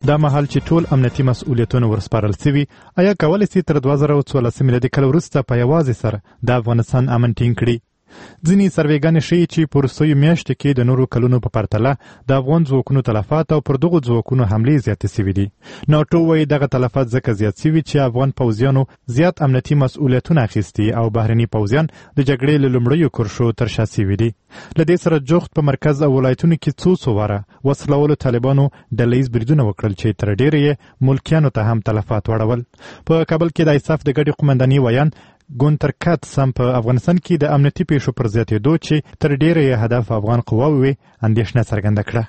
دا مهال چې ټول امنیتي مسؤلیتونه ورسپارل شوي، آیا کولی شي تر 2014 میلادي کال وروسته په یوازې سر د افغانستان امن ټینګ کړي؟ ځینې سروېګانې ښیي چې په وروستیو میاشتو کې د نورو کلونو په پرتله د افغان ځواکونو تلفات او پر دغو ځواکونو حملې زیاتې شوي دي. ناټو وایي دغه تلفات ځکه زیات شوي چې افغان پوځیانو زیات امنیتي مسؤلیتونه اخیستي او بهرني پوځیان د جګړې له لومړیو کرښو تر شا شوي دي. له دې سره جوخت په مرکز او ولایتونو کې څو واره وسلوالو طالبانو ډلهییز بریدونه وکړل چې تر ډېره یې ملکیانو ته هم تلفات واړول. په کابل کې د ایساف د ګډې قومندانۍ ویان ګونتر کاتس هم په افغانستان کې د امنیتي پیښو پر زیاتېدو چې تر ډېره یې هدف افغان قواوې وي اندېښنه څرګنده کړه.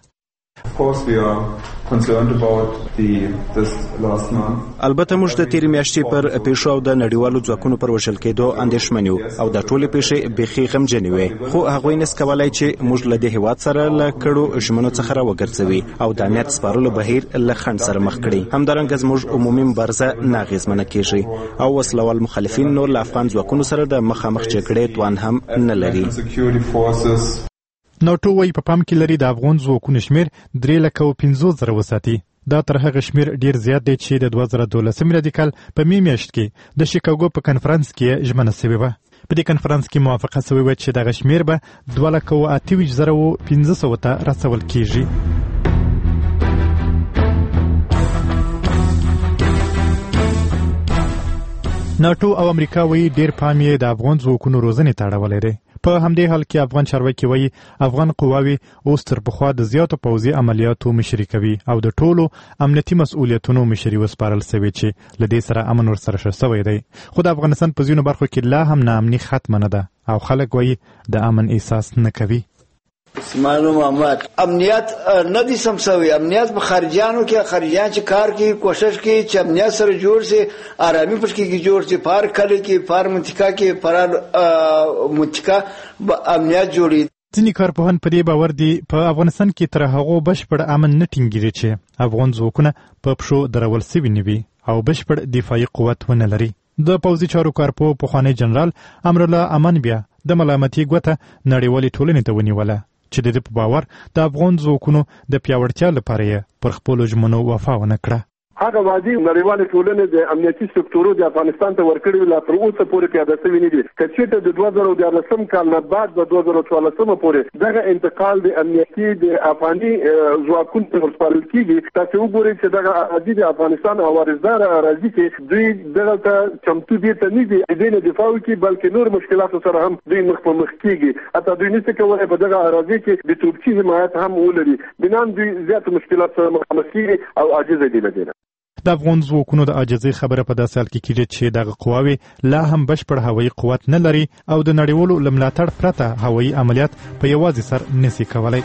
البته موږ د تېرې میاشتې پر پیښو او د نړیوالو ځواکونو پر وژل کېدو اندېښمن یو او د ټولې پیښې بیخي غمجنې وې، خو هغوی نس کولی چې موږ له دې هېواد سره له کړو ژمنو څخه راوګرځوي او د امنیت سپارلو بهیر له خنډ سره مخ کړي. همدارنګه زموږ عمومي مبارزه نه اغېزمنه کېږي او وسلوال مخالفین نور له افغان ځواکونو سره د مخامخ جګړې توان هم نه لري. ناټو وایي په پام کې لري د افغان ځواکونو شمېر 350,000 وساتي. دا تر هغه شمېر ډېر زیات دی چې د 2012 میلادي کال په می میاشت کې د شیکاګو په کنفرانس کې ژمنه شوې وه. په دې کنفرانس کې موافقه شوې وه چې دغه شمېر به 228,500 ته رسول کېږي. ناټو او امریکا وایي ډېر پام یې د افغان ځواکونو روزنې ته اړولی دی. په همدې حال کې افغان چارواکي وایي افغان قواوې اوس تر پخوا د زیاتو پوځي عملیاتو مشري کوي او د ټولو امنیتي مسؤلیتونو مشري وسپارل شوې چې له دې سره امن ورسره ښه شوی دی. خو د افغانستان په ځینو برخو کې لا هم ناامني ختمه نه ده او خلک وایي د امن احساس نه کوي. اسماعیل محمد امنیت نه دي سم شوی. امنیت په خارجيانو کې خارجيان چې کار کوي کوشش کوي چې امنیت سره جوړ شي، آرامي پکې کې جوړ شي، پار کله کې پار منطقه کې پر منطقه امنیت جوړي. ځینې کارپوهان په دې باور دي په افغانستان کې تر هغو بشپړ امن نه ټینګېږي چې افغان ځواکونه په پښو درول شوي نه وي او بشپړ دفاعي قوت ونه لري. د پوځي چارو کارپوه پخوانی جنرال امرالله امان بیا د ملامتي ګوته نړیوالې ټولنې ته ونیوله چې د دې په باور د افغان ځواکونو د پیاوړتیا لپاره یې پر خپلو ژمنو وفا ونه کړه. هغه وادي نړیوالې ټولنې د امنیتي سکتورو د افغانستان ته ورکړي لا تر اوسه پورې پیاده شوي نه دي. که چېرته د 2014 کال نه بعد د 2014 پورې دغه انتقال د امنیتي د افغاني ځواکونو ته ورسپارل کېږي، تاسو وګورئ چې دغه اراضي د افغانستان او وارثداره اراضي کې دوی دغه ته چمتو دي ته نه دي د نه دفاع وکړي، بلکې نور مشکلاتو سره هم دوی مخ په مخ کېږي. حتی دوی نشي کولی په دغه اراضي کې د توپچي حمایت هم ولري، بنان دوی زیات مشکلات سره مخامخ کېږي او عاجزه دي له دې. د افغان ځواکونو د عاجزۍ خبره په داسې حال کې کېږي چې دغه قواوې لا هم بشپړ هوایي قوت نه لري او د نړیوالو له ملاتړ پرته هوایي عملیات په یوازې سر نشي کولی.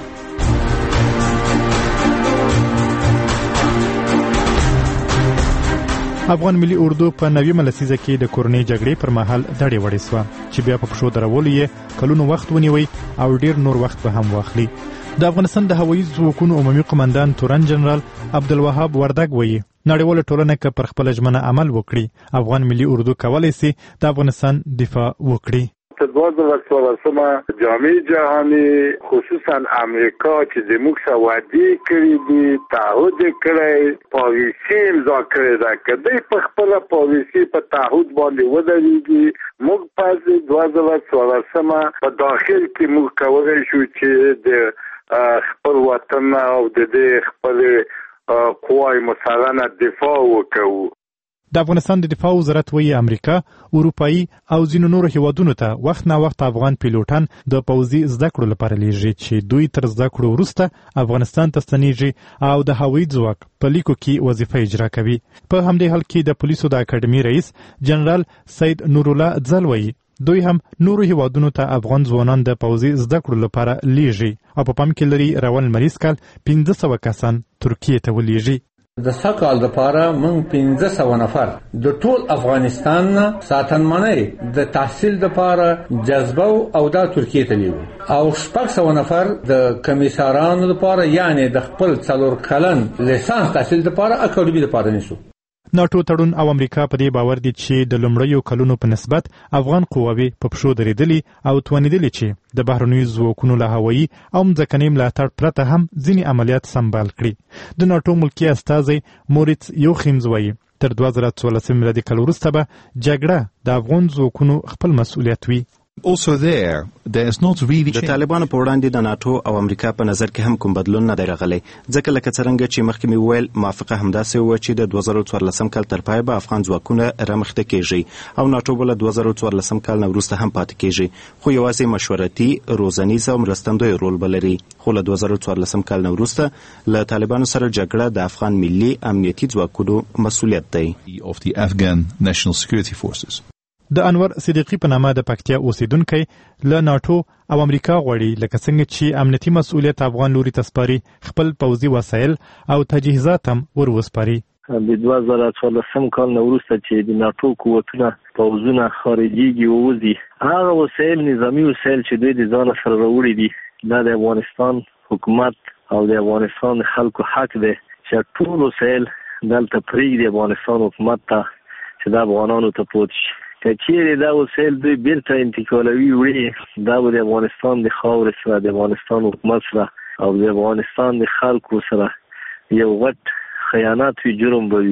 افغان ملي اردو په 90 لسیزه کې د کورنۍ جګړې پر مهال دړې وړې شوه چې بیا په پښو درولو یې کلونو وخت ونیوي او ډېر نور وخت به هم واخلي. د افغانستان د هوایي ځواکونو عمومي قمندان تورن جنرال عبدالوهاب وردګ وایي نړیواله ټولنه که پر خپله ژمنه عمل وکړي افغان ملي اردو کولی شي د افغانستان دفاع وکړي. په 2014 جامع جهاني خصوصا امریکا چې زموږ سره وعده کړې دي تعهد کړی پالیسي امضا کړې ده که دوی په خپله پالیسي په تعهد باندې ودرېږي موږ پس 2014 په داخل کې موږ کولی شو چې د خپل وطن او د دې خپل قوای مسلحه دفاع وکړو. د افغانستان د دفاع وزارت وایي امریکا، اروپایي او ځینو نورو هیوادونو ته وخت نا وخت افغان پیلوټان د پوځي زده کړو لپاره لیږي چې دوی تر زده کړو وروسته افغانستان ته ستنیږي او د هوایي ځواک په لیکو کې وظیفه اجرا کوي. په همدې حال کې د پولیسو د اکاډمي رئیس جنرال سید نورالله ځل وایي دوی هم نورو هیوادونو ته افغان ځوانان د پوځي زده کړو لپاره لیږي او په پام کې لري روان لمریز کال 500 کسان ترکیې ته ولیږي. د سکهال لپاره موږ 500 نفر د ټول افغانستان ساتنمنۍ د تحصیل لپاره جذبه او د ترکیې ته لیږو او 600 نفر د کمیسارانو لپاره یعنی د خپل 4 کلن لیسانس تحصیل لپاره اکاډمي لپاره نیسو. ناټو تړون او امریکا په دې باور دي چې د لومړیو کلونو په نسبت افغان قواوې په پښو درېدلي او توانېدلي چې د بهرنیو ځواکونو له هوایي او مځکني ملاتړ پرته هم ځینې عملیات سمبال کړي. د ناټو ملکي استازی موریتس یوخیمز وایي تر 2014 میلادي کال وروسته به جګړه د افغان ځواکونو خپل مسؤلیت وي. Also there is not really د طالبانو په وړاندې د ناټو او امریکا په نظر کې هم کوم بدلون نه دی راغلی، ځکه لکه څرنګه چې مخکې مې وویل موافقه همداسې وه چې د 2014 کال تر پایه به افغان ځواکونه رامخته کیږي او ناټو به له 2014 کال نه وروسته هم پاتې کیږي، خو یوازې مشورتي، روزنیز او مرستندوی رول به لري. خو له 2014 کال نه وروسته له طالبانو سره جګړه د افغان ملي امنیتي ځواکونو مسؤلیت دی. of the Afghan National Security Forces. د انور صدیقی په نامه د پکتیا اوسیدونکی له ناټو او امریکا غواړي لکه څنګه چې امنیتي مسؤلیت افغان لوري ته سپاري خپل پوځي وسایل او تجهیزات هم ور وسپاري. د 2014 کال نه وروسته چې د ناټو قوتونه پوځونه خارجيږي ووځي، هغه وسایل نظامی وسایل چې دوی د ځان سره راوړي دي دا د افغانستان حکومت او د افغانستان خلکو حق دی چې ټول وسایل دلته پرېږدي افغانستان حکومت ته چې د افغانانو ته پوت شي. که چیرې دا وسایل دوی بیرته انتقالوي وړي دا به د افغانستان د خاورې سره د افغانستان حکومت سره او د افغانستان د خلکو سره یو غټ خیانت وي، جرم به وي.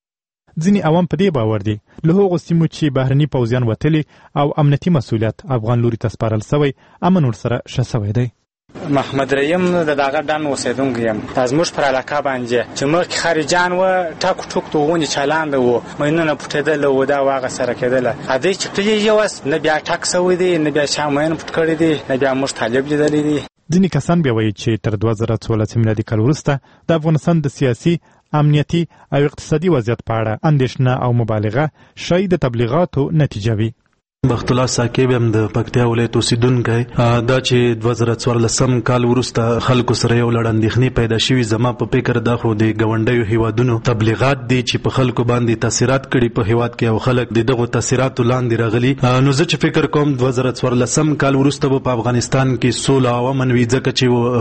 ځینې عوام په دې باور دي له هغو سیمو چې بهرني پوځیان وتلي او امنیتي مسؤلیت افغان لوري ته سپارل سوی امن ورسره ښه سوی دی. محمد رحیم د دغه ډن اوسیدونکی یم. دا زموږ پر علاقه باندې چې مخکې خارجان و ټاکو ټوک د غونې چالانده و، مینونه پټېدله و، دا واغه سره کېدله. هدی چې پرې یوس نه بیا ټاک سوی دی، نه بیا چا مین پټ کړی دی، نه بیا موږ طالب لیدلی دی. ځینې کسان بیا وایي چې تر 2014 میلادي کال وروسته د افغانستان د سیاسي، امنیتي او اقتصادي وضعیت په اړه اندېښنه او مبالغه ښایي د تبلیغاتو نتیجه وي. بخت الله ساکب هم د پکتیا ولایت اوسیدونکی دا چې 2014 کال وروسته خلکو سره یو لړ اندېښنې پیدا شوي. زما په فکر دا خو د ګاونډیو هیوادونو تبلیغات دي چې په خلکو باندې تاثیرات کړي په هیواد کې او خلک د دغو تاثیراتو لاندې راغلي. نو زه چې فکر کوم 2014 کال وروسته په افغانستان کې سوله او امن وي، ځکه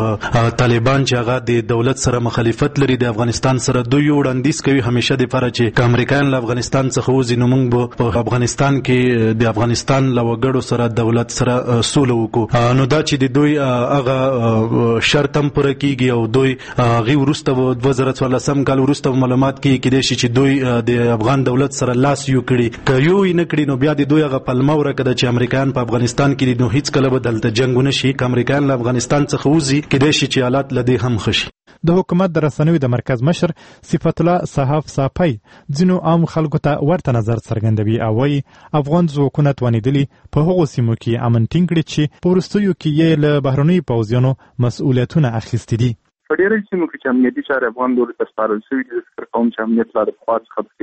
چې طالبان چې هغه د دولت سره مخالفت لري د افغانستان سره دوی وړاندیز کوي همیشه د لپاره چې امریکایان له افغانستان څخه وځي نو موږ په افغانستان کې د افغانستان له وګړو سره دولت سره سوله وکړو. نو دا چې د دوی هغه شرط هم پوره کیږي او دوی غي وروسته 2014 کال وروسته معلومات کیدای شي چې دوی د افغان دولت سره لاس یو کړي، که یو یې نه کړي نو بیا د دوی هغه پلمه ورکړه چې امریکایان په افغانستان کې نو هیڅ کله به دلته جنگ ونه شي. که امریکایان له افغانستان څخه وځي کیدای شي چې حالات له دې هم ښه شي. د حکومت د رسنیو د مرکز مشر صفت الله صحاف صافی ځینو عام خلکو ته ورته نظر څرګندوي او وایي افغان ځواکونه توانېدلي په هغو سیمو کې امن ټینګ کړي چې په وروستیو کې یې له بهرنیو پوځیانو مسؤلیتونه اخیستي دي. په ډېرو سیمو کې چې امنیتي چارې افغان لوري ته سپارل شوي دي، فکر کوم چې امنیت لا د پخوا څخه